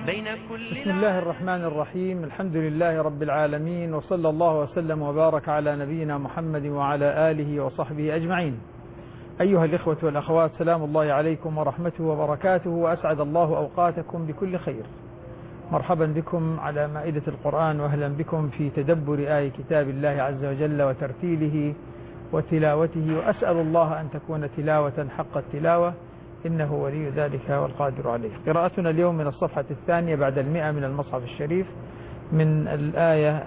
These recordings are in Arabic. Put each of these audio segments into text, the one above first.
بسم الله الرحمن الرحيم. الحمد لله رب العالمين، وصلى الله وسلم وبارك على نبينا محمد وعلى آله وصحبه أجمعين. أيها الإخوة والأخوات، سلام الله عليكم ورحمته وبركاته، وأسعد الله أوقاتكم بكل خير. مرحبا بكم على مائدة القرآن، وأهلا بكم في تدبر آي كتاب الله عز وجل وترتيله وتلاوته، وأسأل الله أن تكون تلاوة حق التلاوة، إنه ولي ذلك والقادر عليه. قراءتنا اليوم من الصفحة الثانية بعد 100 من المصحف الشريف، من الآية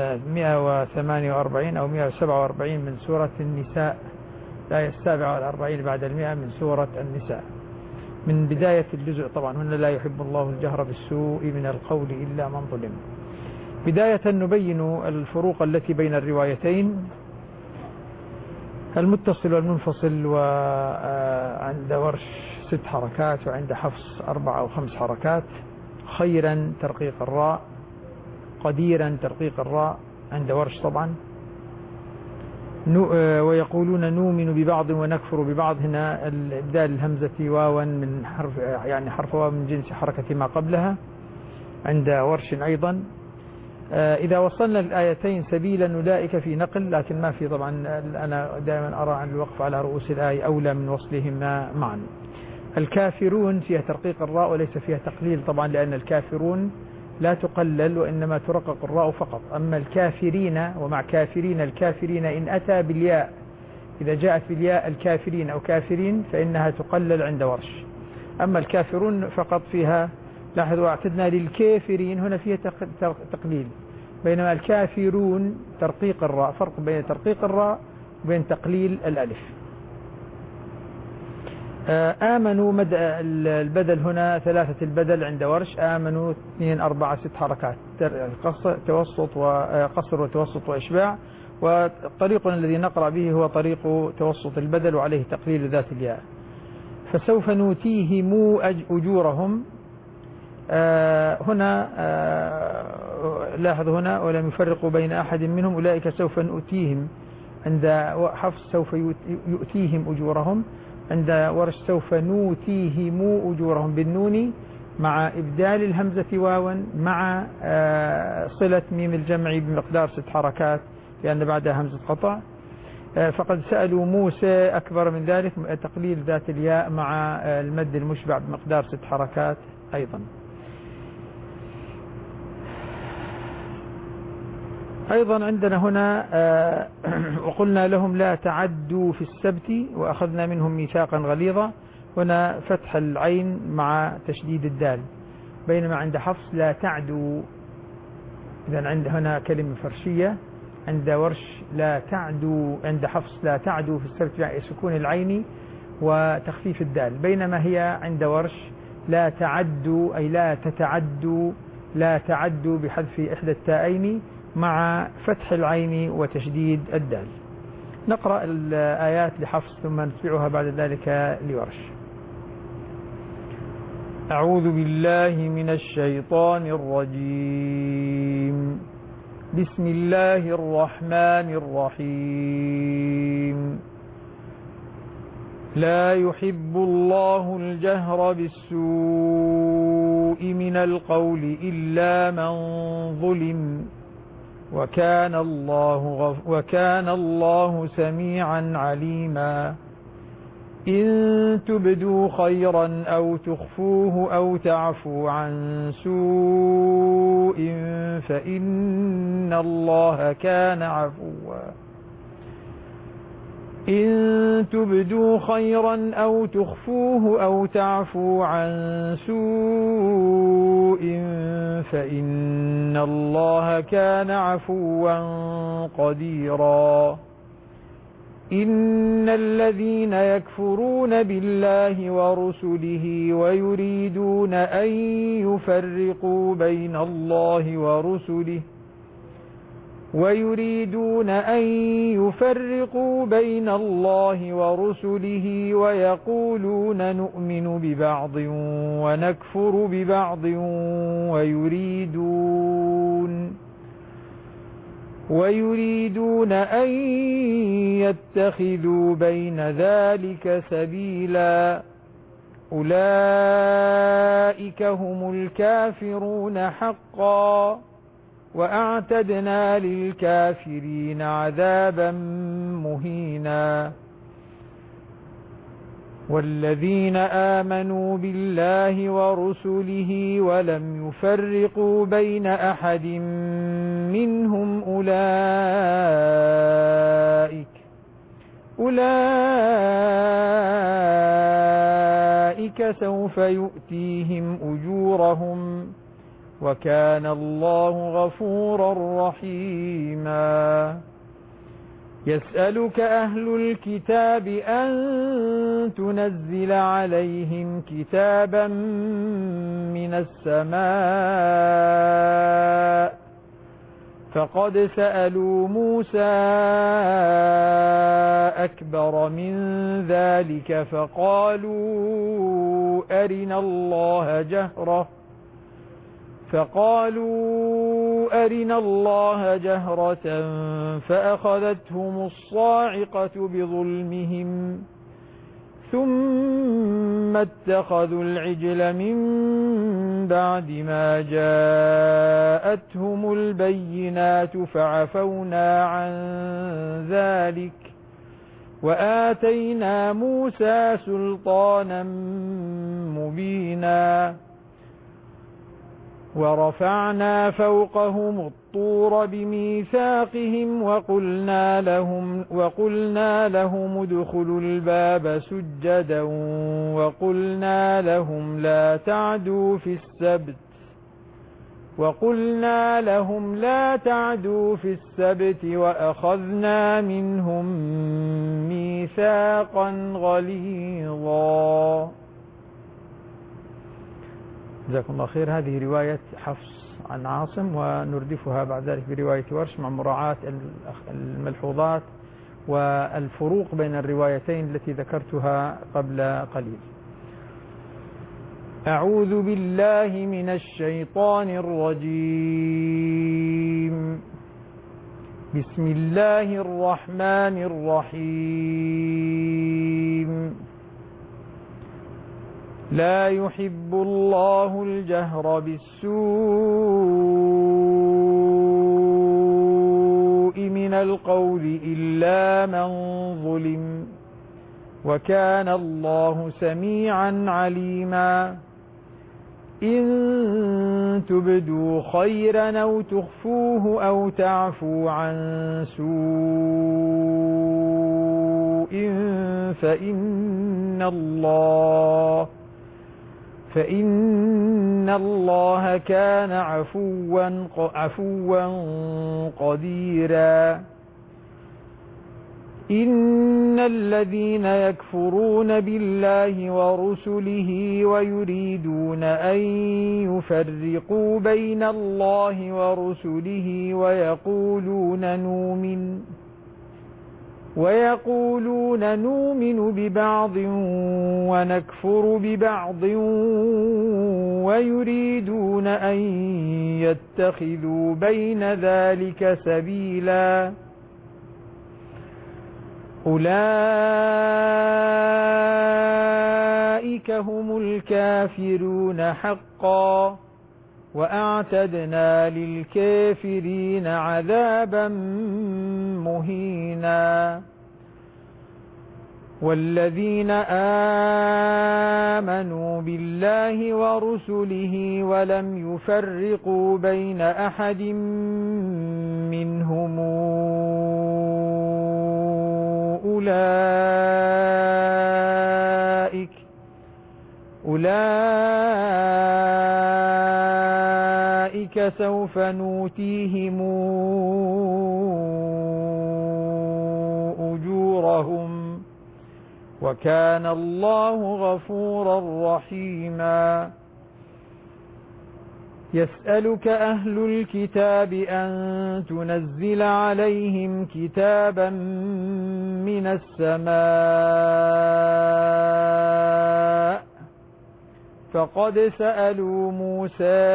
148 أو 147 من سورة النساء، الآية 47 بعد 100 من سورة النساء، من بداية الجزء. طبعا هنا لا يحب الله الجهر بالسوء من القول إلا من ظلم. بداية نبين الفروق التي بين الروايتين، المتصل والمنفصل، وعند ورش 6 حركات، وعند حفص 4 أو 5 حركات. خيرا ترقيق الراء، قديرا ترقيق الراء عند ورش طبعا. ويقولون نؤمن ببعض ونكفر ببعض، هنا الإبدال الهمزة واوا من حرف، يعني حرف واو من جنس حركة ما قبلها عند ورش أيضا. إذا وصلنا الآيتين سبيلا أولئك في نقل، لكن ما في طبعا. أنا دائما أرى أن الوقف على رؤوس الآية أولى من وصلهما معا. الكافرون فيها ترقيق الراء وليس فيها تقليل طبعا، لأن الكافرون لا تقلل وإنما ترقق الراء فقط. أما الكافرين، ومع كافرين الكافرين إن أتى بالياء، إذا جاءت بالياء الكافرين أو كافرين فإنها تقلل عند ورش. أما الكافرون فقط فيها، لاحظوا اعتدنا للكافرين، هنا فيها تقليل، بينما الكافرون ترقيق الراء. فرق بين ترقيق الراء وبين تقليل الألف. آمنوا البدل هنا 3 البدل عند ورش، آمنوا 2 4 6 حركات، توسط وقصر وتوسط وإشباع. والطريق الذي نقرأ به هو طريق توسط البدل، وعليه تقليل ذات الياء. فسوف نوتيهم أجورهم. هنا لاحظوا هنا ولم يفرقوا بين أحد منهم، أولئك سوف نؤتيهم عند حفص سوف يؤتيهم أجورهم، عند ورش سوف نوتيهم أجورهم بالنون مع إبدال الهمزة واوا مع صلة ميم الجمع بمقدار 6 حركات، لأن بعدها همزة قطع. فقد سألوا موسى أكبر من ذلك، تقليل ذات الياء مع المد المشبع بمقدار 6 حركات أيضا. أيضا عندنا هنا وقلنا لهم لا تعدوا في السبت وأخذنا منهم ميثاقا غليظا، هنا فتح العين مع تشديد الدال، بينما عند حفص لا تعدوا. إذن عند هنا كلمة فرشية، عند ورش لا تعدوا، عند حفص لا تعدوا في السبت يعني سكون العين وتخفيف الدال، بينما هي عند ورش لا تعدوا أي لا تتعدوا، لا تعدوا بحذف إحدى التاءين مع فتح العين وتشديد الدال. نقرأ الآيات لحفص ثم نتبعها بعد ذلك لورش. أعوذ بالله من الشيطان الرجيم. بسم الله الرحمن الرحيم. لا يحب الله الجهر بالسوء من القول إلا من ظلم، وكان الله سميعا عليما. إن تبدوا خيرا أو تخفوه أو تعفوا عن سوء فإن الله كان عفوا. إن تبدوا خيرا أو تخفوه أو تعفوا عن سوء فإن الله كان عفوا قديرا. إن الذين يكفرون بالله ورسله ويريدون أن يفرقوا بين الله ورسله ويقولون نؤمن ببعض ونكفر ببعض ويريدون أن يتخذوا بين ذلك سبيلا. أولئك هم الكافرون حقا وأعتدنا للكافرين عذابا مهينا والذين آمنوا بالله ورسله ولم يفرقوا بين أحد منهم أولئك سوف يؤتيهم أجورهم وكان الله غفورا رحيما يسألك أهل الكتاب أن تنزل عليهم كتابا من السماء فقد سألوا موسى أكبر من ذلك فقالوا أرنا الله جهرة فأخذتهم الصاعقة بظلمهم ثم اتخذوا العجل من بعد ما جاءتهم البينات فعفونا عن ذلك وآتينا موسى سلطانا مبينا ورفعنا فوقهم الطور بميثاقهم وقلنا لهم ادخلوا الباب سجدا وقلنا لهم لا تعدوا في السبت وأخذنا منهم ميثاقا غليظا. جزاكم الله خير. هذه رواية حفص عن عاصم ونردفها بعد ذلك برواية ورش مع مراعاة الملحوظات والفروق بين الروايتين التي ذكرتها قبل قليل. أعوذ بالله من الشيطان الرجيم. بسم الله الرحمن الرحيم. لا يحب الله الجهر بالسوء من القول إلا من ظلم وكان الله سميعا عليما. إن تبدوا خيرا أو تخفوه أو تعفوا عن سوء فإن الله كان عفوا قديرا. إن الذين يكفرون بالله ورسله ويريدون أن يفرقوا بين الله ورسله ويقولون نؤمن ببعض ونكفر ببعض ويريدون أن يتخذوا بين ذلك سبيلا. أولئك هم الكافرون حقا وأعتدنا للكافرين عذابا مهينا. والذين آمنوا بالله ورسله ولم يفرقوا بين أحد منهم أولئك سوف نؤتيهم أجورهم وكان الله غفورا رحيما. يسألك أهل الكتاب أن تنزل عليهم كتابا من السماء فقد سألوا موسى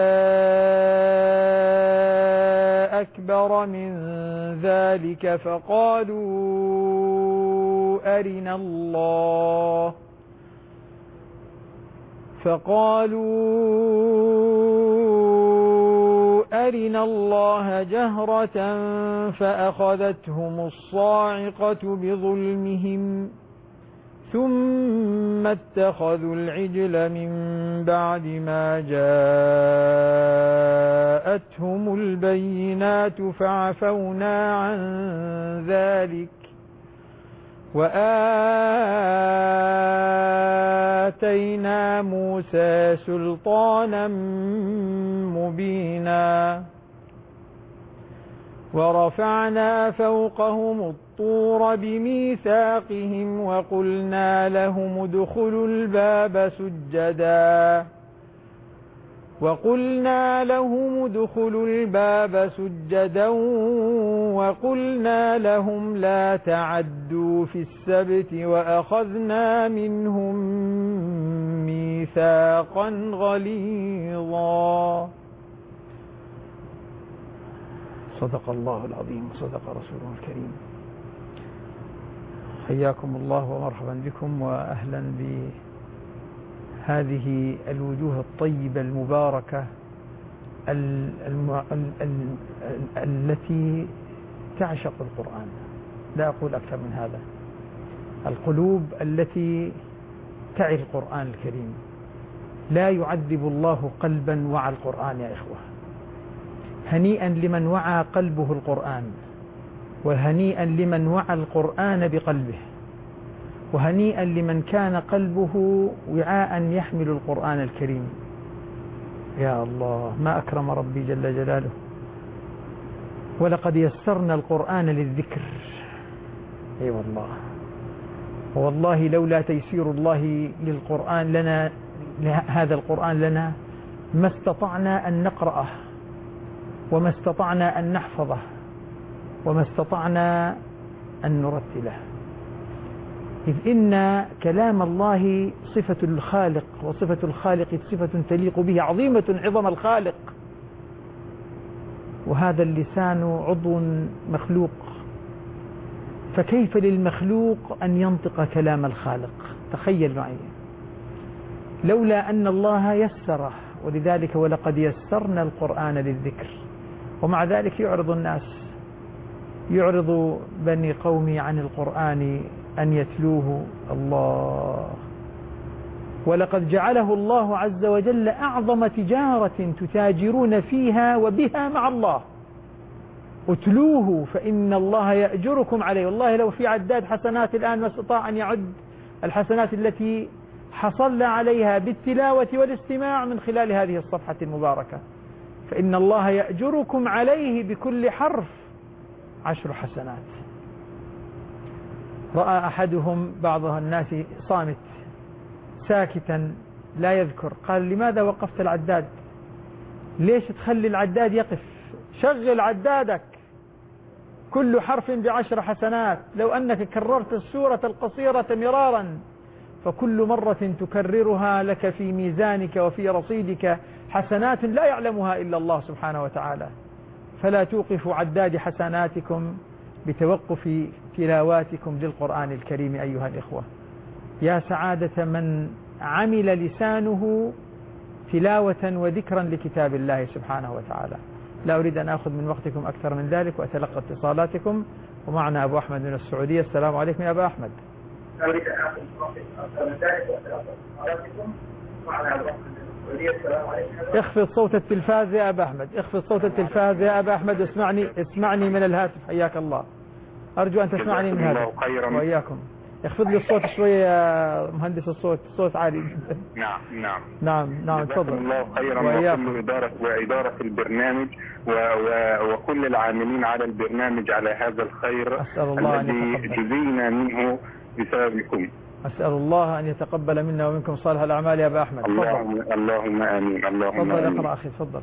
أكبر من ذلك فقالوا أرنا الله جهرة فأخذتهم الصاعقة بظلمهم ثم اتخذوا العجل من بعد ما جاءتهم البينات فعفونا عن ذلك وآتينا موسى سلطانا مبينا ورفعنا فوقهم الطور بميثاقهم وقلنا لهم ادخلوا الباب سجدا وقلنا لهم لا تعدوا في السبت وأخذنا منهم ميثاقا غليظا. صدق الله العظيم وصدق رسوله الكريم. حياكم الله ومرحبا بكم وأهلا بهذه الوجوه الطيبة المباركة التي تعشق القرآن، لا أقول أكثر من هذا. القلوب التي تعي القرآن الكريم. لا يعذب الله قلبا وعى القرآن يا إخوة. هنيئا لمن وعى قلبه القرآن، وهنيئا لمن وعى القرآن بقلبه، وهنيئا لمن كان قلبه وعاء يحمل القرآن الكريم. يا الله ما أكرم ربي جل جلاله. ولقد يسرنا القرآن للذكر. أي والله، والله لولا تيسير الله للقرآن لنا، هذا القرآن لنا، ما استطعنا أن نقرأه، وما استطعنا أن نحفظه، وما استطعنا أن نرتله. إذ إن كلام الله صفة الخالق، وصفة الخالق صفة تليق به، عظيمة عظم الخالق، وهذا اللسان عضو مخلوق، فكيف للمخلوق أن ينطق كلام الخالق؟ تخيل معي. لولا أن الله يسره، ولذلك ولقد يسرنا القرآن للذكر. ومع ذلك يعرض الناس، يعرض بني قومي عن القرآن أن يتلوه. الله، ولقد جعله الله عز وجل أعظم تجارة تتاجرون فيها وبها مع الله. اتلوه فإن الله يأجركم عليه. والله لو في عداد حسنات الآن ما استطاع أن يعد الحسنات التي حصلنا عليها بالتلاوة والاستماع من خلال هذه الصفحة المباركة. فإن الله يأجركم عليه بكل حرف 10 حسنات. رأى أحدهم بعض الناس صامت ساكتا لا يذكر، قال لماذا وقفت العداد؟ ليش تخلي العداد يقف؟ شغل عدادك، كل حرف ب10 حسنات. لو أنك كررت السورة القصيرة مرارا، فكل مرة تكررها لك في ميزانك وفي رصيدك حسنات لا يعلمها إلا الله سبحانه وتعالى. فلا توقفوا عداد حسناتكم بتوقف تلاواتكم للقرآن الكريم أيها الإخوة. يا سعادة من عمل لسانه تلاوة وذكرا لكتاب الله سبحانه وتعالى. لا أريد أن أخذ من وقتكم أكثر من ذلك وأتلقى اتصالاتكم. ومعنا أبو أحمد من السعودية. السلام عليكم يا أبا أحمد. لا أريد أن أخذ من وقتكم أكثر من ذلك وأتلقى اتصالاتكم. معنا أبو أحمد من السعودية. السلام عليكم. اخفض صوت التلفاز يا أبا أحمد، اخفض صوت التلفاز يا أبا أحمد. اسمعني من الهاتف. حياك الله، أرجو أن تسمعني من الهاتف. وإياكم. اخفض لي الصوت شوية يا مهندس الصوت، الصوت عالي جدا. نعم تفضل. الله خيرا وإدارة البرنامج وكل العاملين على البرنامج على هذا الخير الذي جزينا منه بسببكم. أسأل الله أن يتقبل منا ومنكم صالح الأعمال يا أبا أحمد. اللهم آمين. تفضل اقرأ أخي، تفضل.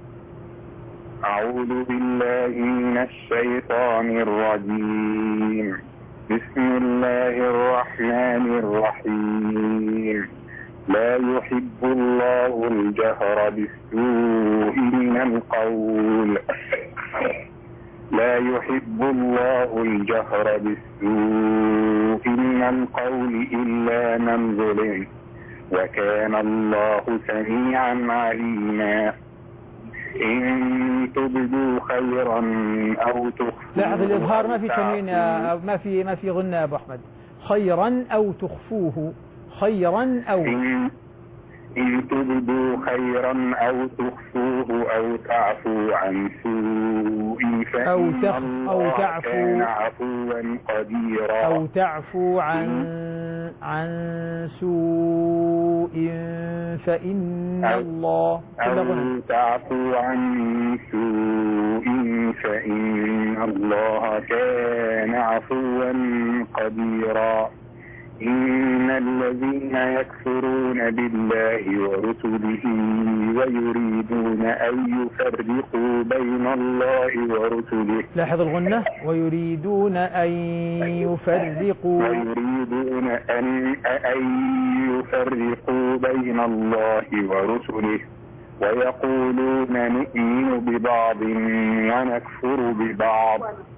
أعوذ بالله من الشيطان الرجيم. بسم الله الرحمن الرحيم. لا يحب الله الجهر بالسوء من القول. لا يحب الله الجهر بالسوء من القول إلا من ظلم. وكان الله سميعا عليما. إن تبدوا خيرا أو تخفوه. لاحظ الإظهار ما في تنوين، ما في غنى يا أبو أحمد. خيرا أو تخفوه، خيرا أو إن تبدوا خيرا أو تخفوه أو تعفو عن سوء فإن الله كان عفوا قديرا. أو تعفو عن سوء فإن الله أو تعفو عن سوء فإن الله كان عفوا قديرا. إن الذين يكفرون بالله ورسله ويريدون أن يفرقوا بين الله ورسله. لاحظ الغنة. ويريدون أن يفرقوا بين الله ورسله ويقولون نؤمن ببعض ونكفر ببعض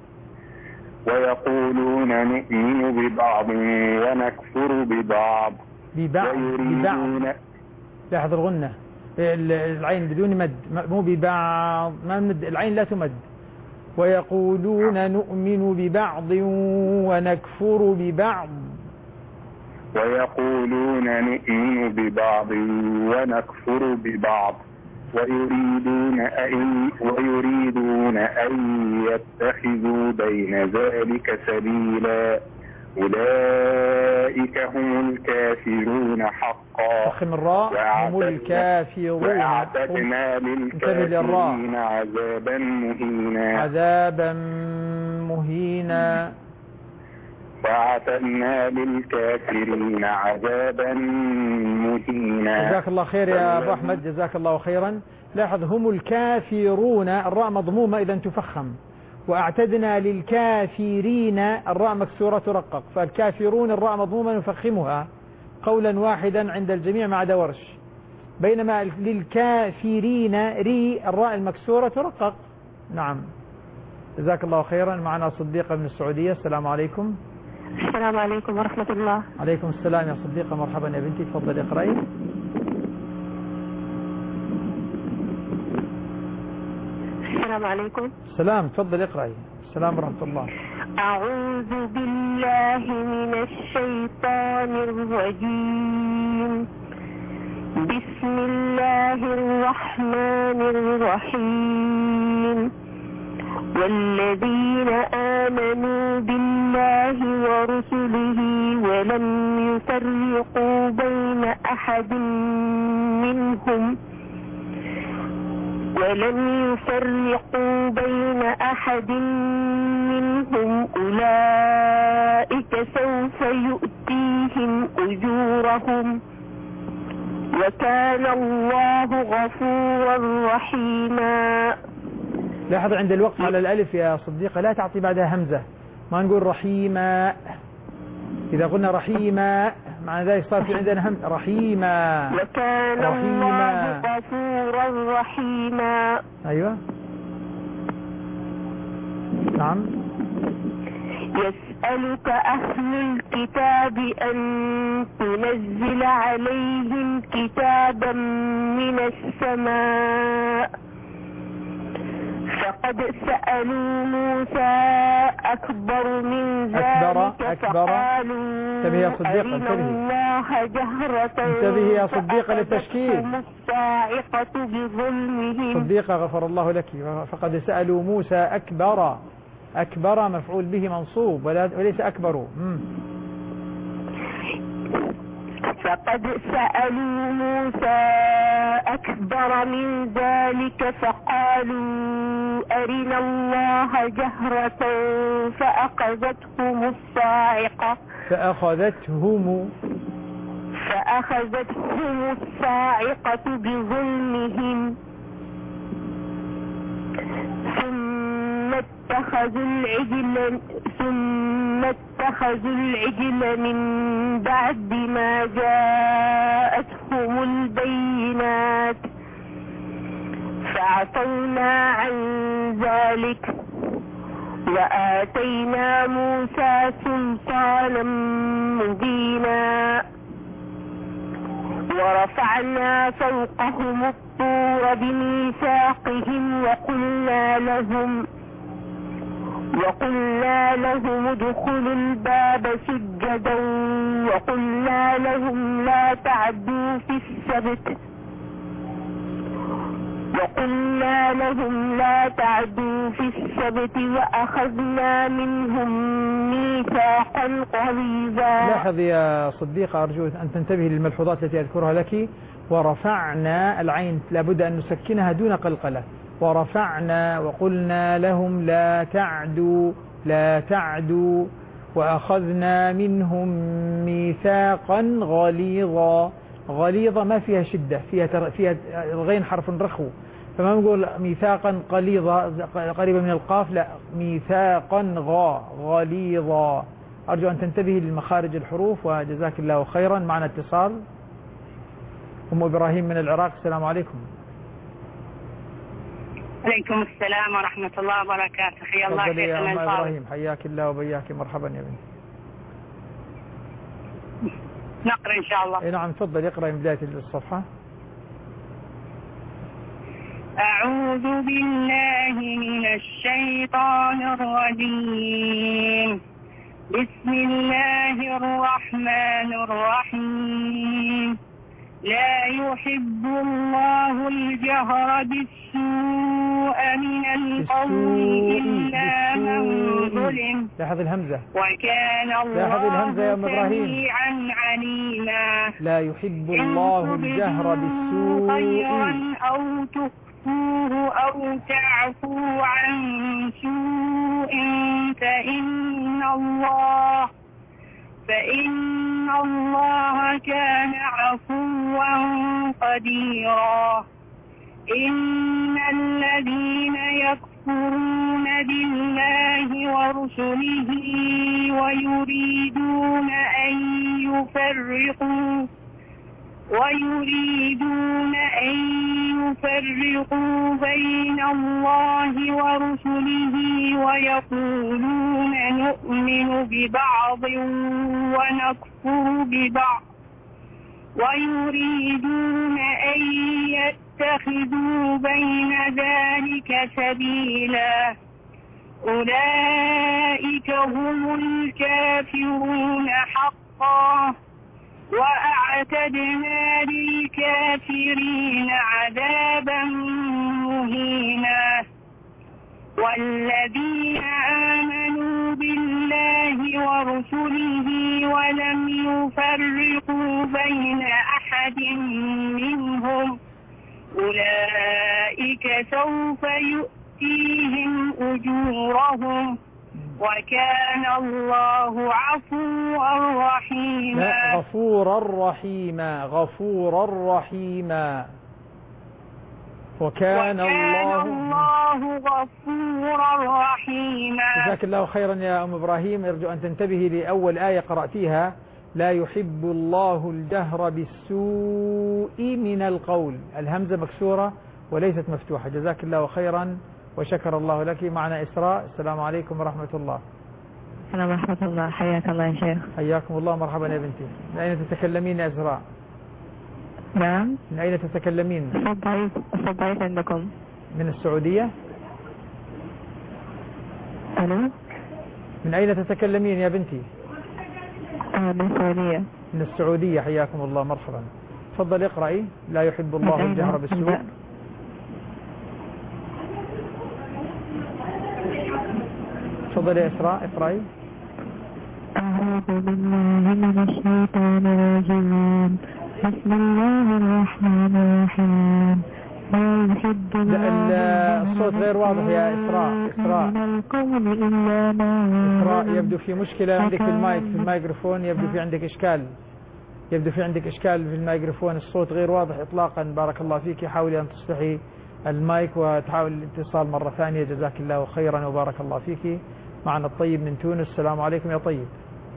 لاحظ الغنة. العين بدون مد، مو ببعض، ما مد العين لا تمد. ويقولون نؤمن ببعض ونكفر ببعض. ويريدون أن يتخذوا بين ذلك سبيلا. أولئك هم الكافرون حقا. أخم الراء. هم الكافرون. وأعتدنا للكافرين عذابا مهينا. جزاك الله خير يا أبو أحمد، جزاك الله خيرا. لاحظ هم الكافرون، الراء مضمومة إذا تفخم. وأعتدنا للكافرين، الراء مكسورة ترقق. فالكافرون الراء مضمومة نفخمها قولا واحدا عند الجميع ما عدا ورش. بينما للكافرين ري الراء المكسورة ترقق. نعم، جزاك الله خيرا. معنا صديقة من السعودية. السلام عليكم. السلام عليكم ورحمة الله. عليكم السلام يا صديقة، مرحبا يا بنتي، تفضلي اقرأي. السلام عليكم. السلام، تفضلي اقرأي. السلام ورحمة الله. أعوذ بالله من الشيطان الرجيم. بسم الله الرحمن الرحيم. والذين آمنوا بالله ورسله ولم يفرقوا بين أحد منهم أولئك سوف يؤتيهم أجورهم وكان الله غفورا رحيما. لاحظ عند الوقف على الألف يا صديقة لا تعطي بعدها همزة، ما نقول رحيما. إذا قلنا رحيما معنى ذلك صار في عندنا همزة. رحيما. وكان الله غفورا رحيما. أيوة، نعم. يسألك أهل الكتاب أن تنزل عليهم كتابا من السماء فقد سألوا موسى أكبر من ذلك فقالوا أرنا الله جهرة انتبهي يا صديقة للتشكيل. الصاعقة بظلمهم. صديقة غفر الله لك. فقد سألوا موسى أكبر. أكبر مفعول به منصوب وليس أكبر. فقد سألوا موسى أكبر من ذلك فقالوا أرنا الله جهرة فأخذتهم الصاعقة بظلمهم ثم اتخذوا العجل من بعد ما جاءتهم البينات فعفونا عن ذلك وآتينا موسى سلطانا مبينا ورفعنا فوقهم الطور بميثاقهم وقلنا لهم ادخلوا الباب سجدا وقلنا لهم لا تعدوا في السبت وأخذنا منهم ميثاقا غليظا. لاحظ يا صديقة، أرجو أن تنتبهي للملحوظات التي أذكرها لك. ورفعنا، العين لابد أن نسكنها دون قلقلة. ورفعنا وقلنا لهم لا تعدوا وأخذنا منهم ميثاقا غليظة ما فيها شدة، فيها الغين حرف رخو، فما نقول ميثاقا قليظة قريبة من القاف، لا، ميثاقا غليظا. أرجو أن تنتبهي لمخارج الحروف وجزاك الله خيرا. معنا اتصال. أم إبراهيم من العراق، السلام عليكم. عليكم السلام ورحمة الله وبركاته. حيا الله شيخنا يا أم الفاضل. إبراهيم، حياك الله وبياك، مرحبا يا بنتي. نقرأ إن شاء الله. نعم تفضل، اقرأ من بداية الصفحة. أعوذ بالله من الشيطان الرجيم. بسم الله الرحمن الرحيم. لا يحب الله الجهر بالسوء من القول إلا من ظلم. لاحظ الهمزة. وكان الله سميعا عليما. لا يحب الله الجهر بالسوء. خيرا أو تخفوه أو تعفو عن سوء فإن الله كان عفوا قديرا. إن الذين يكفرون بالله ورسله ويريدون أن يفرقوا بين الله ورسله ويقولون نؤمن ببعض ونكفر ببعض ويريدون أن يتخذوا بين ذلك سبيلا. أولئك هم الكافرون حقا وأعتدنا للكافرين عذابا مهينا. والذين آمنوا بالله ورسله ولم يفرقوا بين أحد منهم أولئك سوف يؤتيهم أجورهم وكان الله عفوا رحيما. لا، غفورا رحيما. وكان الله غفورا رحيما. جزاك الله خيرا يا أم إبراهيم. أرجو أن تنتبهي لأول آية قرأتيها. لا يحب الله الجهر بالسوء من القول. الهمزة مكسورة وليست مفتوحة. جزاك الله خيرا وشكر الله لك. معنا إسراء، السلام عليكم ورحمة الله. السلام ورحمة الله. حياك الله يا شيخ. حياكم الله، مرحبا يا بنتي. من أين تتكلمين يا إسراء؟ نعم. من أين تتكلمين؟ صوت ضعيف عندكم. من السعودية؟ ألو. من أين تتكلمين يا بنتي؟ من السعودية. من السعودية، حياكم الله، مرحبا. تفضل اقرأي. لا يحب الله الجهر بالسوء. تفضل يا إسراء، اقرأي. أعوذ بالله من الشيطان الرجيم. بسم الله الرحمن الرحيم. لا يحب الصوت غير واضح يا إسراء. إسراء يبدو في مشكلة عندك في الميكروفون، يبدو في عندك إشكال في الميكروفون. الصوت غير واضح إطلاقا. بارك الله فيك. حاولي أن تصلحي المايك وتحاول الاتصال مرة ثانية. جزاك الله خيرا وبارك الله فيك. معنا الطيب من تونس، السلام عليكم يا طيب.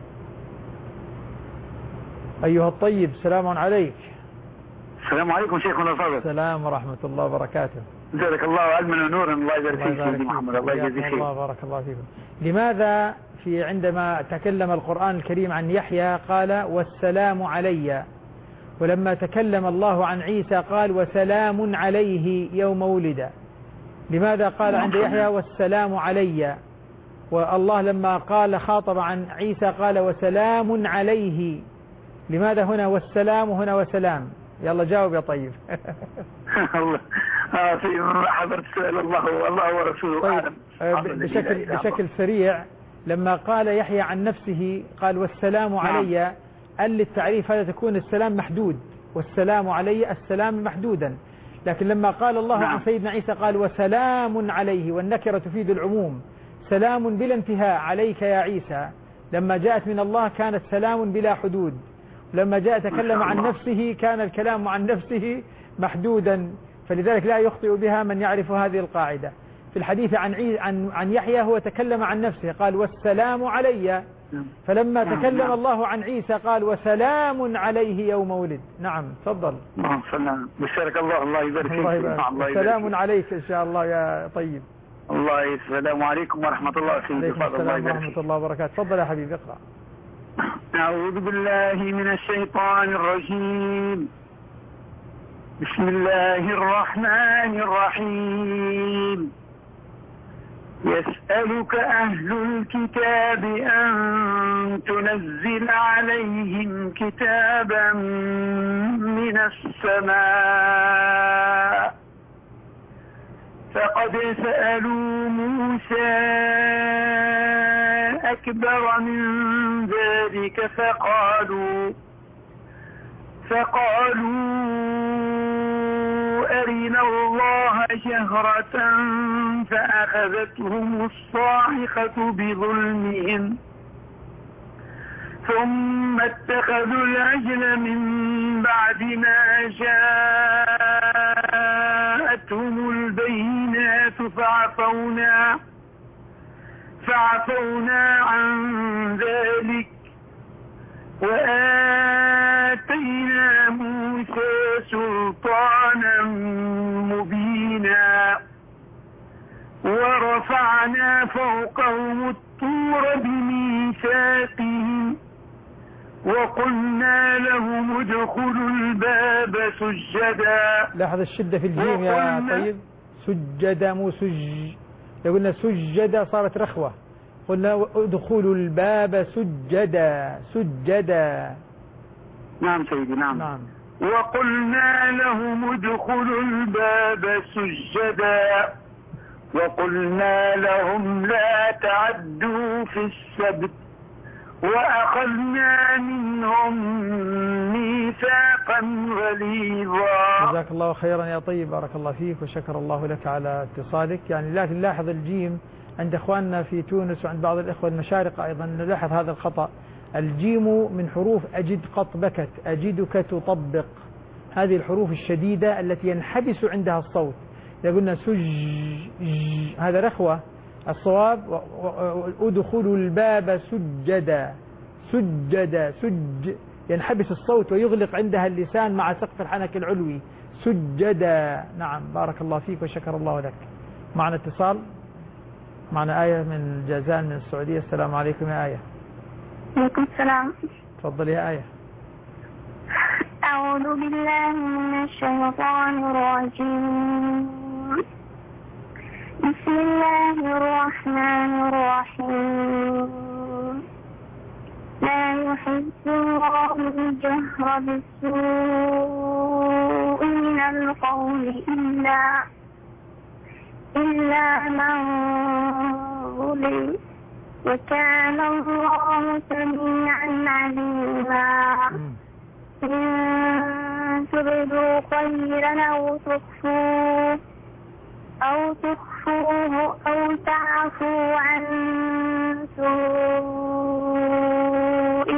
أيها الطيب، سلام عليك. السلام عليكم شيخنا الفاضل. السلام ورحمة الله وبركاته. جزاك الله علما ونورا. الله يبارك فيك سيدي محمد. الله يجزيك خير. الله بارك الله فيكم. لماذا عندما تكلم القرآن الكريم عن يحيى قال والسلام علي، ولما تكلم الله عن عيسى قال وسلام عليه يوم ولد. لماذا قال عند يحيى والسلام علي؟ والله لما قال خاطب عن عيسى قال وسلام عليه. لماذا هنا والسلام وهنا وسلام؟ يلا جاوب يا طيب. الله في حضرت سؤال الله ورسوله طيب. بشكل سريع، لما قال يحيى عن نفسه قال والسلام علي، قال للتعريف هذا تكون السلام محدود، والسلام علي السلام محدودا. لكن لما قال الله عن سيدنا عيسى قال وسلام عليه، والنكرة تفيد العموم، سلام بلا انتهاء عليك يا عيسى. لما جاءت من الله كانت سلام بلا حدود، لما جاء تكلم عن نفسه كان الكلام عن نفسه محدودا، فلذلك لا يخطئ بها من يعرف هذه القاعدة. في الحديث عن يحيى هو تكلم عن نفسه قال والسلام علي، فلما تكلم الله عن عيسى قال وسلام عليه يوم ولد. نعم تفضل. بشارك الله يبارك فيك. سلام عليك إن شاء الله يا طيب. الله السلام عليكم ورحمة الله وبركاته. السلام ورحمة الله وبركاته. تفضل يا حبيبي اقرأ. أعوذ بالله من الشيطان الرجيم. بسم الله الرحمن الرحيم. يسألك أهل الكتاب أن تنزل عليهم كتابا من السماء، فقد سألوا موسى أكبر من ذلك فقالوا أرنا الله جهرة فأخذتهم الصاعقة بظلمهم ثم اتخذوا العجل من بعد ما جاءتهم البينات فعفونا عن ذلك وآتينا موسى سلطانا مبينا ورفعنا فوقهم الطور بميثاقهم وقلنا لهم ادخلوا الباب سجدا. لاحظ الشدة في الجيم يا طيب، سجدا مو لو قلنا سجدا صارت رخوة، قلنا ادخلوا الباب سجدا. نعم سيدي نعم. وقلنا لهم ادخلوا الباب سجدا وقلنا لهم لا تعدوا في السبت وأخذنا منهم ميثاقا غليظا. جزاك الله خيرا يا طيب، بارك الله فيك وشكر الله لك على اتصالك. يعني لكن لاحظ الجيم عند اخواننا في تونس وعند بعض الاخوه المشارقه ايضا نلاحظ هذا الخطأ. الجيم من حروف أجد قط بكت، أجدك تطبق، هذه الحروف الشديدة التي ينحبس عندها الصوت. إذا قلنا هذا رخوة، الصواب ادخلوا الباب سجدا ينحبس الصوت ويغلق عندها اللسان مع سقف الحنك العلوي سجدا. نعم بارك الله فيك وشكر الله لك. معنا اتصال، معنا آية من جازان من السعودية. السلام عليكم يا آية. عليكم السلام. تفضل يا آية. أعوذ بالله من الشيطان الرجيم. بسم الله الرحمن الرحيم. لا يحب الله الجهر بالسوء من القول إلا من ظلم وكان الله سميعا عليما. إن تبدوا خيرا أو تخفوه أو تعفوا عن سوء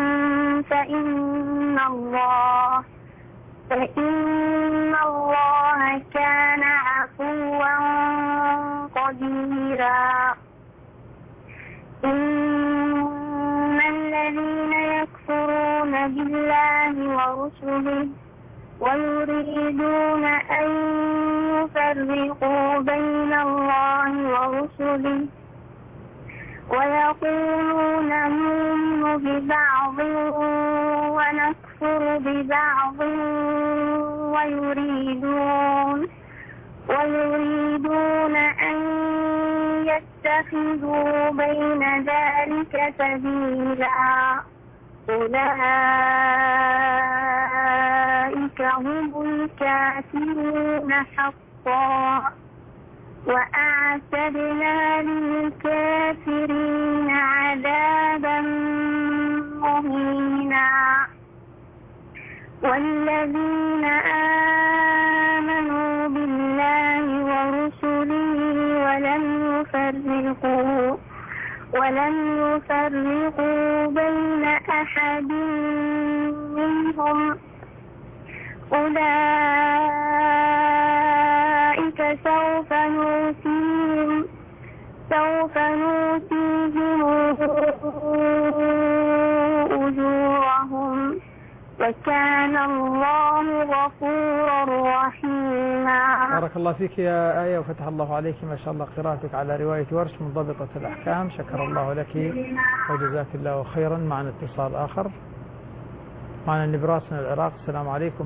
فإن الله كان عفوا قديرا. إن الذين يكفرون بالله ورسله ويريدون أن يفرقوا بين الله ورسله ويقولون نؤمن ببعض ونكفر يكفر ببعض ويريدون أن يتخذوا بين ذلك سبيلا أولئك هم الكافرون حقا وأعتدنا للكافرين عذابا مهينا والذين آمنوا بالله ورسله ولم يفرقوا بين أحد منهم أولئك سوف نؤتيهم أجورهم وكان الله غفورا رحيما. بارك الله فيك يا آية وفتح الله عليك ما شاء الله قراءتك على رواية ورش منضبطة الأحكام. شكر الله لك وجزاك الله خيرا. معنا اتصال آخر. معنا النبراس من العراق. السلام عليكم.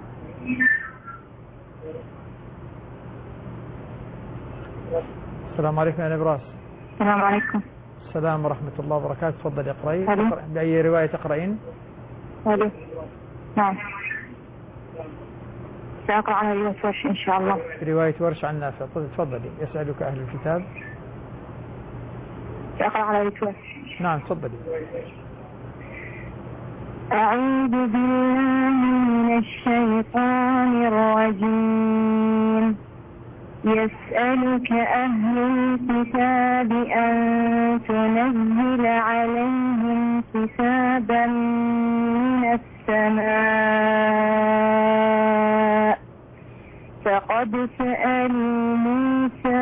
السلام عليكم يا نبراس. السلام عليكم. السلام ورحمة الله وبركاته. تفضل اقرأي. بأي رواية تقرأين؟ نعم سأقرأ على رواية ورش إن شاء الله. رواية ورش عن نافع. تفضلي. يسألك أهل الكتاب. سأقرأ على رواية ورش. نعم تفضلي. أعوذ بالله من الشيطان الرجيم. يسألك أهل الكتاب أن تنزل عليهم كتابا من السماء فقد سألوا موسى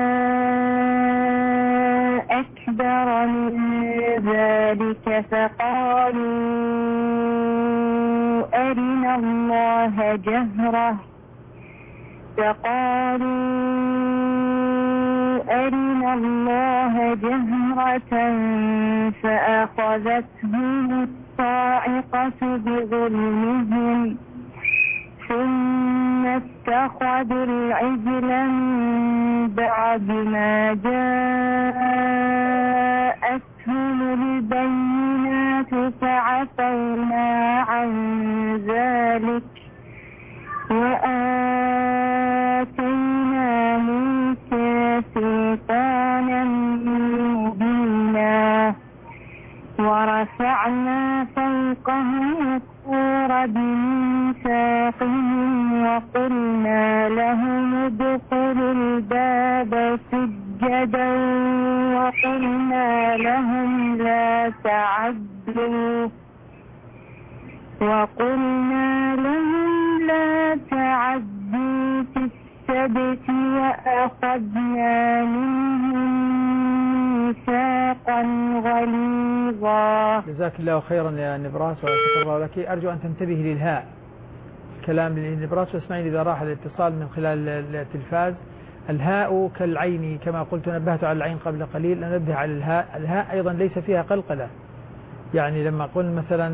أكبر من ذلك فقالوا أرنا الله جهرة فأخذتهم الصاعقة بظلمهم ثم اتخذوا العجل من بعد ما جاءتهم البينات فعفونا عن ذلك وآتينا موسى سلطانا مبينا ورفعنا فوقهم الطور بميثاقهم وقلنا لهم ادخلوا الباب سجدا وقلنا لهم لا تعدوا في السبت وأخذنا منهم ميثاقا غليظا. جزاك الله خيرا يا نبراس وشكر الله لك. أرجو أن تنتبه للهاء كلام لنبراس واسمعين إذا راح الاتصال من خلال التلفاز. الهاء كالعين كما قلت نبهت على العين قبل قليل. أنبه على الهاء أيضا ليس فيها قلقلة. يعني لما قلنا مثلا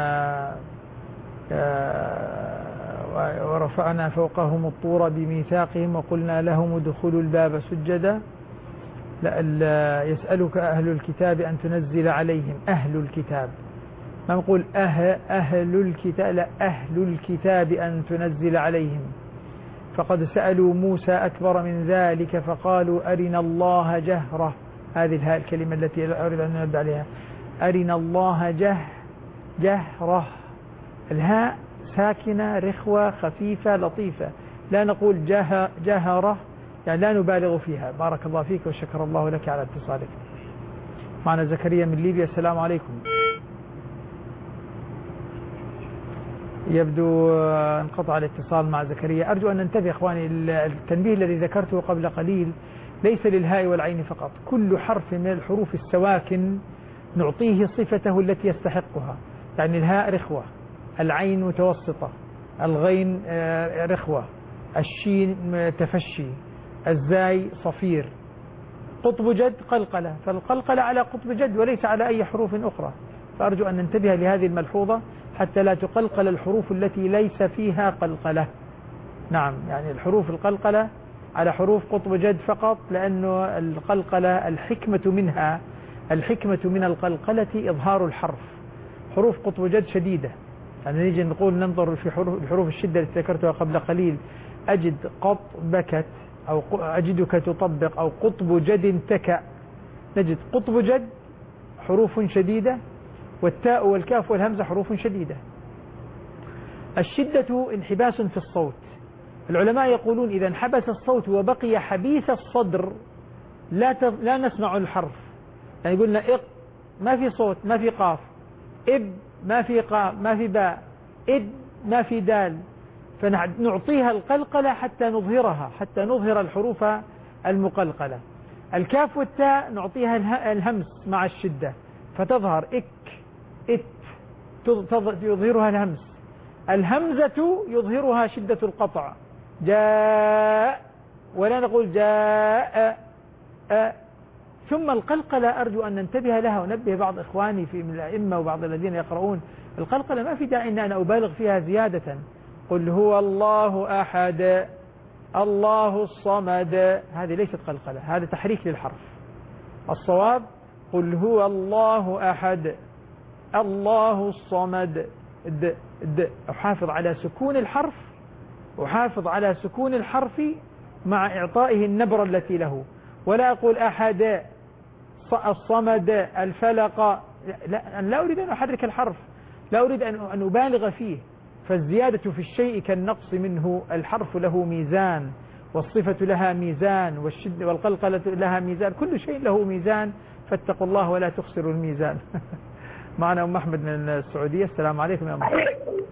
ورفعنا فوقهم الطور بميثاقهم وقلنا لهم ادخلوا الباب سجدا. لا يسألك أهل الكتاب أن تنزل عليهم. أهل الكتاب ما نقول أهل الكتاب، لا أهل الكتاب أن تنزل عليهم. فقد سألوا موسى أكبر من ذلك فقالوا أرنا الله جهرة. هذه الكلمة التي أريد أن ننبه عليها. أرنا الله جهرة. الهاء ساكنة رخوة خفيفة لطيفة. لا نقول جهرة يعني لا نبالغ فيها. بارك الله فيك وشكر الله لك على اتصالك. معنا زكريا من ليبيا. السلام عليكم. يبدو انقطع الاتصال مع زكريا. أرجو أن ننتبه إخواني. التنبيه الذي ذكرته قبل قليل ليس للهاء والعين فقط. كل حرف من الحروف السواكن نعطيه صفته التي يستحقها. يعني الهاء رخوة، العين متوسطة، الغين رخوة، الشين تفشي، الزاي صفير، قطب جد قلقلة. فالقلقلة على قطب جد وليس على أي حروف أخرى. فأرجو أن ننتبه لهذه الملحوظة حتى لا تقلقل الحروف التي ليس فيها قلقلة. نعم، يعني الحروف القلقلة على حروف قطب جد فقط، لأنه القلقلة الحكمة من القلقلة إظهار الحرف. حروف قطب جد شديدة، يعني نيجي نقول ننظر في حروف الشدة التي ذكرتها قبل قليل، أجد قط بكت، أو أجدك تطبق، أو قطب جد تكأ. نجد قطب جد حروف شديدة، والتاء والكاف والهمزة حروف شديدة. الشدة انحباس في الصوت. العلماء يقولون إذا انحبس الصوت وبقي حبيس الصدر لا نسمع الحرف. يعني قلنا إق ما في صوت، ما في قاف، إب ما في قاف، ما في باء، إد ما في دال، فنعطيها القلقلة حتى نظهر الحروف المقلقلة. الكاف والتاء نعطيها الهمس مع الشدة فتظهر إك إت، يظهرها الهمس. الهمزة يظهرها شدة القطع، جاء، ولا نقول جاء. ثم القلقلة أرجو أن ننتبه لها، ونبه بعض إخواني من الأئمة وبعض الذين يقرؤون القلقلة ما في داعي أن أنا أبالغ فيها زيادة. قل هو الله أحد الله الصمد، هذه ليست قلقلة، هذا تحريك للحرف. الصواب قل هو الله أحد الله الصمد. أحافظ على سكون الحرف مع إعطائه النبرة التي له، ولا أقول أحد الصمد الفلق، لا أريد أن أحرك الحرف، لا أريد أن أبالغ فيه. فالزيادة في الشيء كالنقص منه. الحرف له ميزان، والصفة لها ميزان، والقلقلة لها ميزان، كل شيء له ميزان، فاتقوا الله ولا تخسروا الميزان. معنا أم أحمد من السعودية. السلام عليكم يا أم أحمد.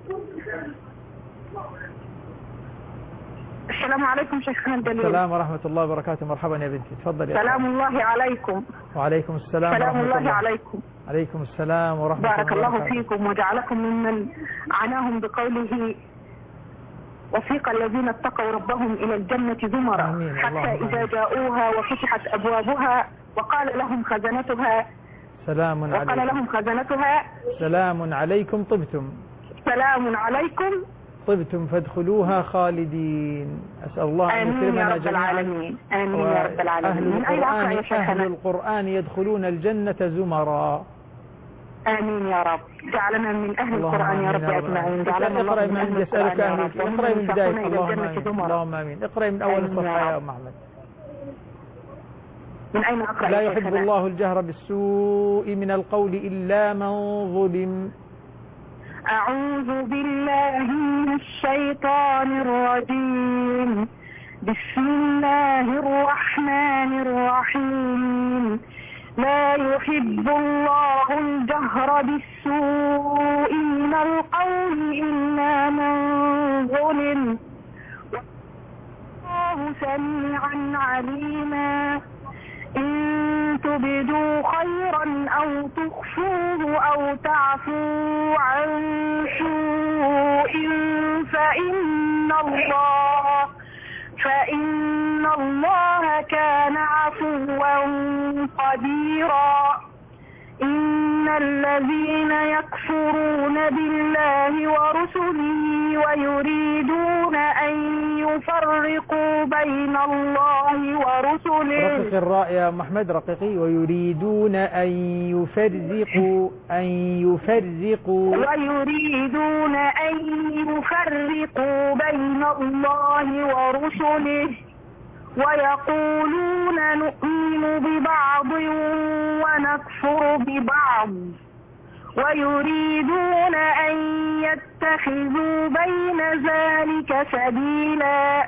السلام عليكم شيخنا الجليل. السلام ورحمة الله وبركاته. مرحبا يا بنتي، تفضل. سلام الله عليكم. وعليكم السلام سلام ورحمة الله عليكم. عليكم السلام ورحمة الله بارك الله فيكم وجعلكم ممن عناهم بقوله وسيق الذين اتقوا ربهم إلى الجنة زمرا حتى إذا جاءوها وفتحت أبوابها وقال لهم خزنتها سلام عليكم طبتم. سلام عليكم طبتم فادخلوها خالدين. أسأل الله أن يكرمنا جميعا. آمين يا رب العالمين. أهل القرآن يدخلون الجنة زمرا. آمين يا رب. جعلنا من أهل القرآن يا رب أجمعين. جعلنا الله من أهل القرآن يا رب. اقرأي من بداية. اللهم آمين. اقرأي من أول الصفحة يا أم أحمد. من أين أقرأ؟ لا يحب الله الجهر بالسوء من القول إلا من ظلم. أعوذ بالله من الشيطان الرجيم. بسم الله الرحمن الرحيم. لا يحب الله الجهر بالسوء من القول إلا من ظلم. والله سميعا عليما. إن تبدوا خيرا أو تخفوه أو تعفوا عن سوء فإن الله كان عفوا قديرا. إن الذين يكفرون بالله ورسله ويريدون أن يفرقوا بين الله ورسله. رقق الراء يا محمد، رققي. ويريدون أن يفرقوا بين الله ورسله ويقولون نؤمن ببعض ونكفر ببعض ويريدون أن يتخذوا بين ذلك سبيلا.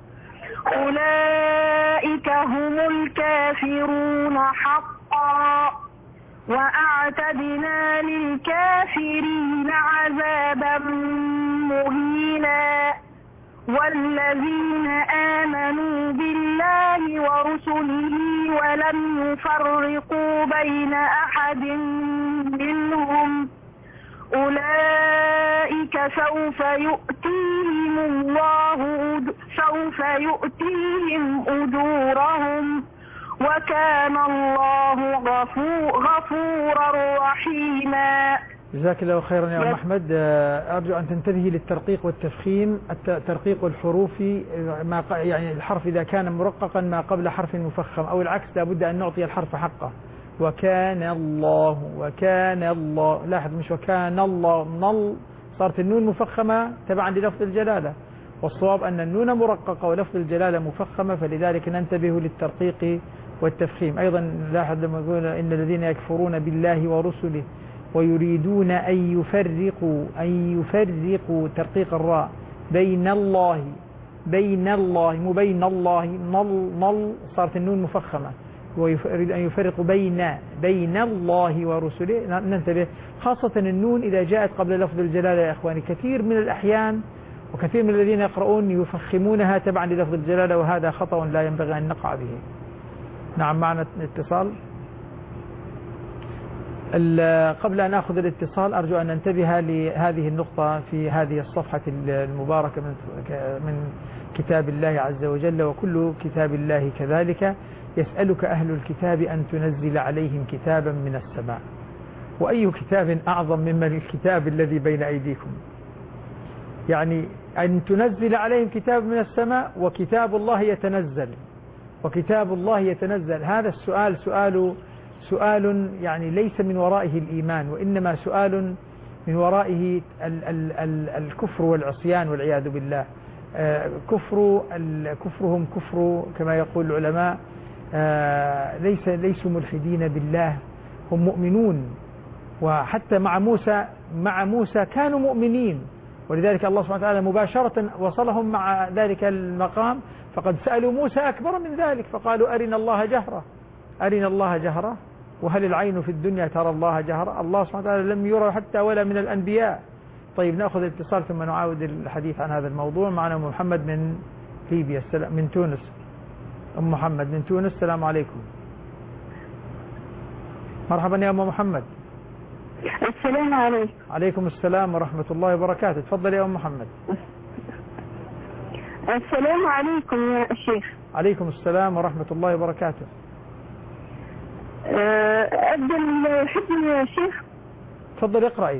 أولئك هم الكافرون حقا وأعتدنا للكافرين عذابا مهينا. والذين آمنوا بالله ورسله ولم يفرقوا بين أحد منهم أولئك سوف يؤتيهم أجورهم وكان الله غفورا رحيما. جزاك الله خيرا يا أم أحمد. أرجو أن تنتبهي للترقيق والتفخيم. الترقيق الحروف يعني الحرف إذا كان مرققا ما قبل حرف مفخم أو العكس لابد أن نعطي الحرف حقه. وكان الله لاحظ مش وكان الله صارت النون مفخمة تبعا للفظ الجلالة، والصواب أن النون مرققة ولفظ الجلالة مفخمة، فلذلك ننتبه للترقيق والتفخيم. أيضا لاحظ لما يقول إن الذين يكفرون بالله ورسله ويريدون أن يفرقوا ترقيق الراء بين الله مو بين الله نل صارت النون مفخمة، ويريد أن يفرقوا بين الله ورسله. ننتبه خاصة النون إذا جاءت قبل لفظ الجلالة يا إخواني، كثير من الأحيان وكثير من الذين يقرؤون يفخمونها تبعا للفظ الجلالة، وهذا خطأ لا ينبغي أن نقع به. نعم معنا اتصال. قبل أن أخذ الاتصال أرجو أن ننتبه لهذه النقطة في هذه الصفحة المباركة من كتاب الله عز وجل، وكل كتاب الله كذلك. يسألك أهل الكتاب أن تنزل عليهم كتابا من السماء، وأي كتاب أعظم ممن الكتاب الذي بين أيديكم؟ يعني أن تنزل عليهم كتاب من السماء وكتاب الله يتنزل. هذا السؤال سؤال يعني ليس من ورائه الإيمان، وإنما سؤال من ورائه الكفر والعصيان والعياذ بالله. كفرهم كفر كما يقول العلماء، ليسوا ملحدين بالله، هم مؤمنون، وحتى مع موسى كانوا مؤمنين، ولذلك الله سبحانه وتعالى مباشرة وصلهم مع ذلك المقام، فقد سألوا موسى أكبر من ذلك فقالوا أرنا الله جهرة وهل العين في الدنيا ترى الله جهرة؟ الله سبحانه وتعالى لم يرى حتى ولا من الأنبياء. طيب نأخذ الاتصال ثم نعاود الحديث عن هذا الموضوع. معنا أم محمد من ليبيا، من تونس. أم محمد من تونس، السلام عليكم. مرحبا يا أم محمد. السلام عليكم. عليكم السلام ورحمة الله وبركاته. تفضل يا أم محمد. السلام عليكم يا شيخ. عليكم السلام ورحمة الله وبركاته. أبدأ الحكم يا شيخ. تفضل اقرأي.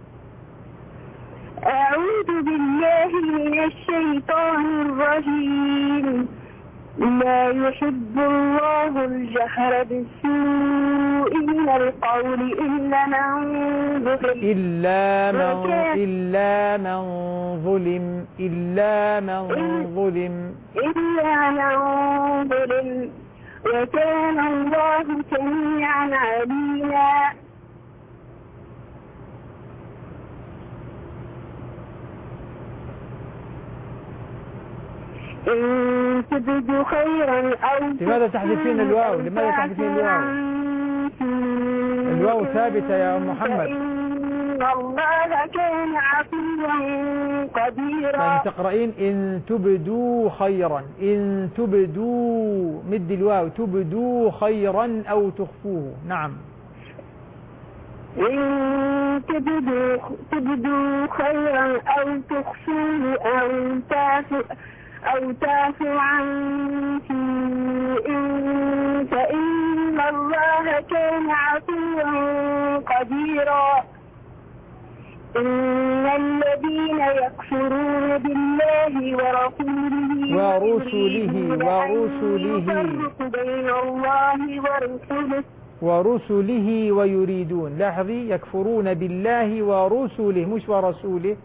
أعوذ بالله من الشيطان الرجيم. لا يحب الله الجهر بالسوء من القول إلا من ظلم وكان الله سميعا عليما. إن تبدوا خيرا أو لماذا تحذفين الواو؟ الواو ثابتة يا أم محمد. إن الله كان عفوا قديرا. يعني تقرأين إن تبدوا خيرا، إن تبدوا مد الواو، تبدوا خيرا أو تخفوه. نعم. إن تبدوا خيرا أو تخفوه أو تعفو عن سوء فإن الله كان عفوا قديرا. إن الذين يكفرون بالله ورسله ويريدون. لاحظي يكفرون بالله ورسله مش ورسوله.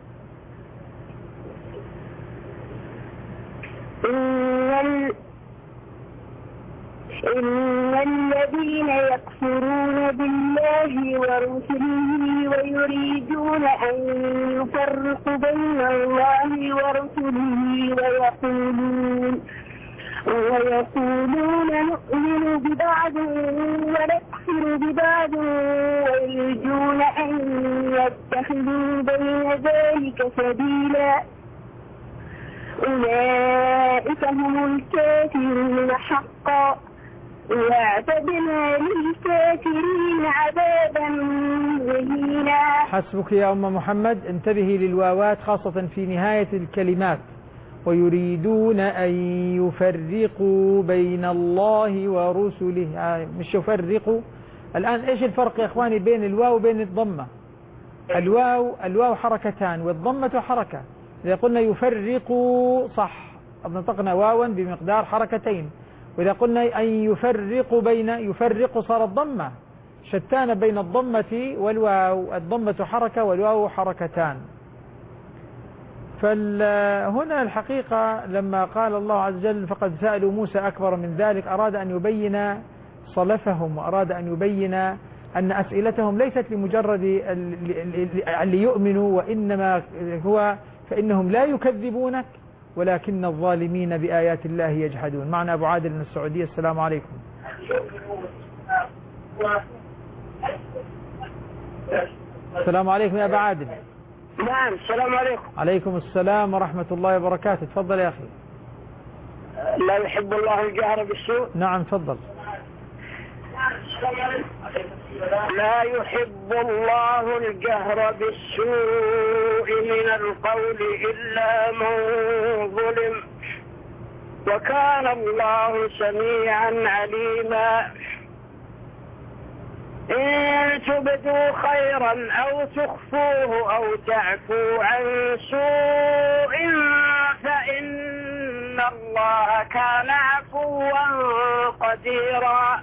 إن الذين يكفرون بالله ورسله ويريدون أن يفرقوا بين الله ورسله ويقولون نؤمن ببعض ونكفر ببعض ويريدون أن يتخذوا بين ذلك سبيلا. أولئك هم الكافرون حقا واعتدنا للكافرين عذابا مهينا. حسبك يا أم محمد. انتبهي للواوات خاصة في نهاية الكلمات. ويريدون أن يفرقوا بين الله ورسله، مش يفرقوا. الآن إيش الفرق يا إخواني بين الواو وبين الضمة؟ الواو حركتان والضمة حركة. إذا قلنا يفرق صح نطقنا واوا بمقدار حركتين، وإذا قلنا أن يفرق صارت ضمة، شتان بين الضمة والواو، الضمة حركة والواو حركتان. فهنا الحقيقة لما قال الله عز وجل فقد سألوا موسى أكبر من ذلك، أراد أن يبين صلفهم، وأراد أن يبين أن أسئلتهم ليست لمجرد ليؤمنوا، وإنما هو فإنهم لا يكذبونك ولكن الظالمين بآيات الله يجحدون. معنا أبو عادل من السعودية. السلام عليكم. السلام عليكم يا أبا عادل. نعم السلام عليكم. عليكم السلام ورحمة الله وبركاته. تفضل يا أخي. لا يحب الله الجهر بالسوء. نعم تفضل. لا يحب الله الجهر بالسوء من القول إلا من ظلم، وكان الله سميعا عليما. إن تبدوا خيرا أو تخفوه أو تعفوا عن سوء فإن الله كان عفوا قديرا.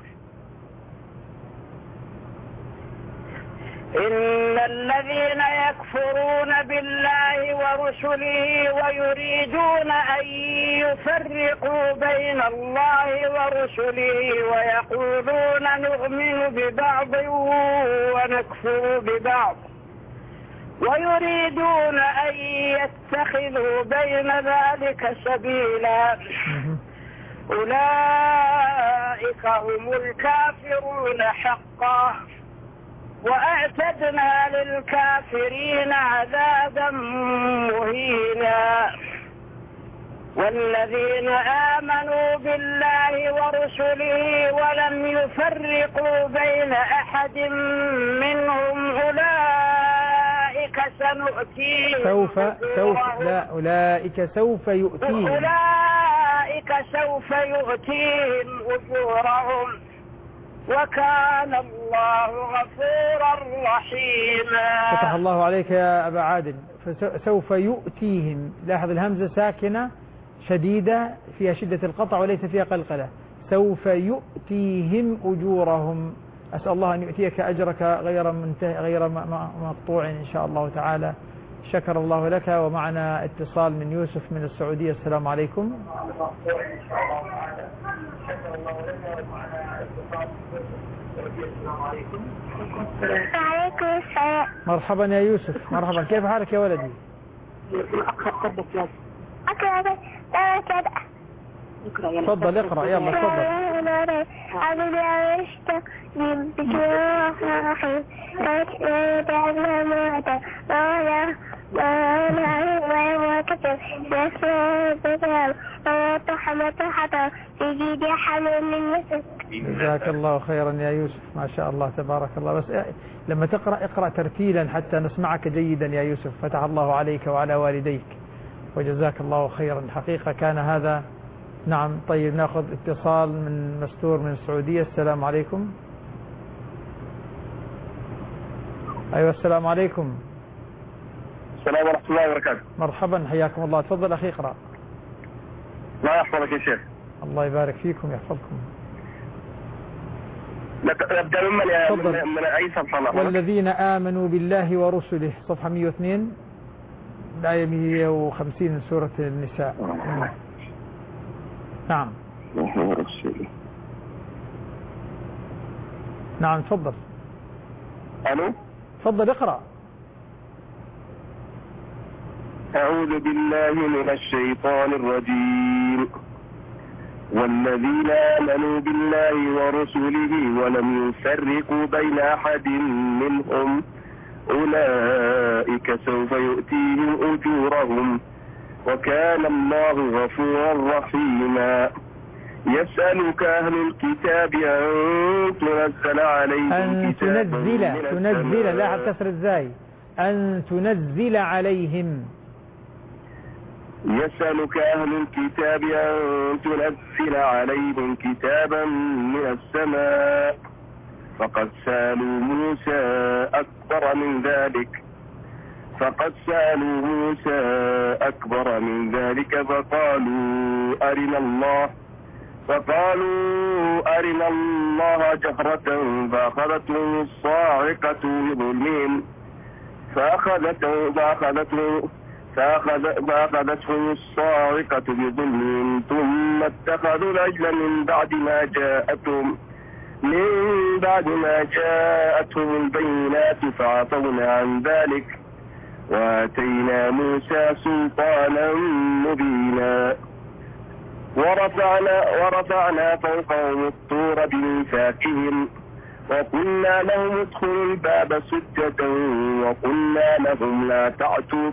إن الذين يكفرون بالله ورسله ويريدون أن يفرقوا بين الله ورسله ويقولون نؤمن ببعض ونكفر ببعض ويريدون أن يتخذوا بين ذلك سبيلا أولئك هم الكافرون حقا وأعتدنا للكافرين عذابا مهينا. والذين آمنوا بالله ورسله ولم يفرقوا بين أحد منهم أولئك سوف يؤتيهم أجورهم وكان الله غفورا رحيما. فتح الله عليك يا أبا عادل. فسوف يؤتيهم، لاحظ الهمزة ساكنة شديدة فيها شدة القطع وليس فيها قلقلة. سوف يؤتيهم أجورهم. أسأل الله أن يؤتيك أجرك غير مقطوع إن شاء الله تعالى. شكر الله لك. ومعنا اتصال من يوسف من السعودية. السلام عليكم. وعليكم السلام. مرحبا يا يوسف. مرحبا، كيف حالك يا ولدي؟ تفضل اقرأ. يلا تفضل. جزاك الله خيرا يا يوسف، ما شاء الله تبارك الله. بس لما تقرأ اقرأ ترتيلا حتى نسمعك جيدا يا يوسف. فتح الله عليك وعلى والديك وجزاك الله خيرا. حقيقة كان هذا. نعم طيب، ناخذ اتصال من مستور من السعودية. السلام عليكم. أيوة السلام عليكم. السلام ورحمة الله وبركاته. مرحبا، حياكم الله. تفضل أخي اقرأ. الله يحفظك يا شيخ. الله يبارك فيكم يحفظكم. نبدأ من أي صفحة؟ والذين آمنوا بالله ورسله، صفحة 102 الآية 150 من سورة النساء. نعم. نعم تفضل. ألو تفضل اقرأ. أعوذ بالله من الشيطان الرجيم. والذين آمنوا بالله ورسله ولم يفرقوا بين أحد منهم أولئك سوف يؤتيهم أجورهم وكان الله غفورا رحيما. يسألك أهل الكتاب أن تنزل عليهم تنزل لا كسر الزاي. أن تنزل عليهم. يسألك أهل الكتاب أن تنزل عليهم كتابا من السماء فقد سألوا موسى أكبر من ذلك فقد سألوا موسى أكبر من ذلك فقالوا أرنا الله جهرة فأخذتهم الصاعقة بظلمهم فأخذتهم الصاعقة بظلمهم ثم اتخذوا العجل من بعد ما جاءتهم البينات فعفونا عن ذلك وآتينا موسى سلطانا مبينا ورفعنا فوقهم الطور بميثاقهم وقلنا لهم ادخلوا الباب سجدا وقلنا لهم لا تعدوا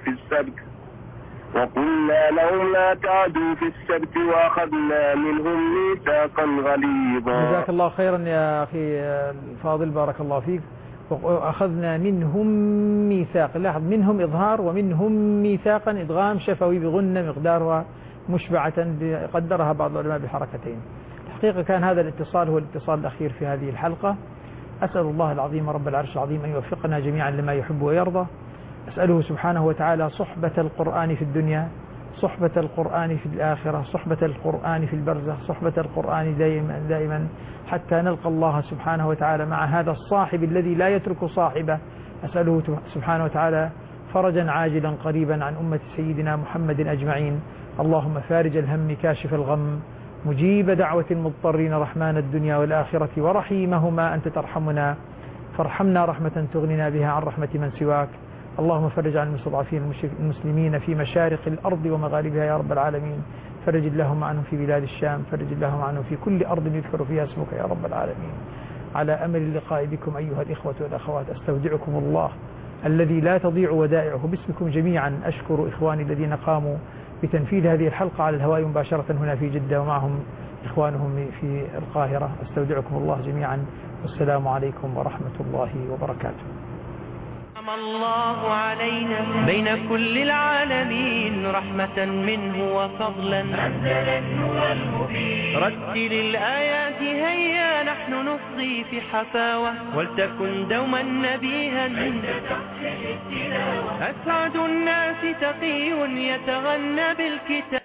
في السبت وأخذنا منهم ميثاقا غليظا. جزاك الله خيرا يا أخي الفاضل، بارك الله فيك. وأخذنا منهم ميثاق، لاحظ منهم إظهار ومنهم ميثاقا إدغام شفوي بغنة مقدارها مشبعة قدرها بعض العلماء بحركتين. الحقيقة كان هذا الاتصال هو الاتصال الأخير في هذه الحلقة. أسأل الله العظيم رب العرش العظيم أن يوفقنا جميعا لما يحب ويرضى. أسأله سبحانه وتعالى صحبة القرآن في الدنيا، صحبة القرآن في الآخرة، صحبة القرآن في البرزخ، صحبة القرآن دائما حتى نلقى الله سبحانه وتعالى مع هذا الصاحب الذي لا يترك صاحبه. أسأله سبحانه وتعالى فرجا عاجلا قريبا عن أمة سيدنا محمد أجمعين. اللهم فارج الهم كاشف الغم مجيب دعوة المضطرين رحمن الدنيا والآخرة ورحيمهما أنت ترحمنا فارحمنا رحمة تغننا بها عن رحمة من سواك. اللهم فرج عن المستضعفين المسلمين في مشارق الأرض ومغاربها يا رب العالمين. فرج اللهم عنهم في بلاد الشام، فرج اللهم عنهم في كل أرض يذكر فيها اسمك يا رب العالمين. على أمل اللقاء بكم أيها الإخوة والأخوات أستودعكم الله الذي لا تضيع ودائعه. باسمكم جميعا أشكر إخواني الذين قاموا بتنفيذ هذه الحلقة على الهواء مباشرة هنا في جدة ومعهم إخوانهم في القاهرة. أستودعكم الله جميعا والسلام عليكم ورحمة الله وبركاته. الله علينا بين كل العالمين رحمة منه وفضلا أنزل النور المبين. رتل الآيات هيا نحن نصغي في حفاوة ولتكن دوما نبيها عند تحسين التلاوة. أسعد الناس تقي يتغنى بالكتاب.